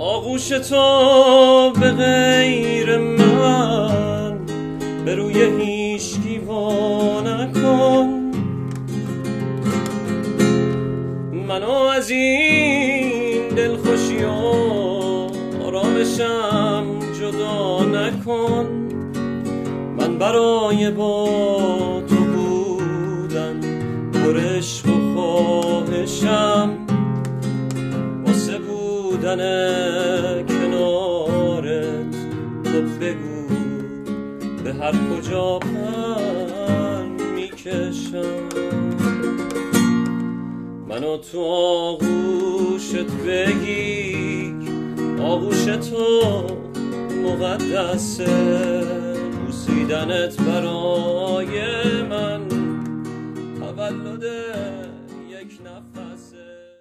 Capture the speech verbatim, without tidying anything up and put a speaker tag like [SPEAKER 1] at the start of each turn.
[SPEAKER 1] آغوش تو به غیر من به روی هیچکی وا نکن. منو از این دلخوشی و آرامشم جدا نکن. من برای با تو بودن پر عشق و خواهشم، واسه بودن کنارت تو بگو به هر کجا من میکشم. منو تو آغوشت بگیر، آغوش تو مقدسه، بوسیدنت برای من تولد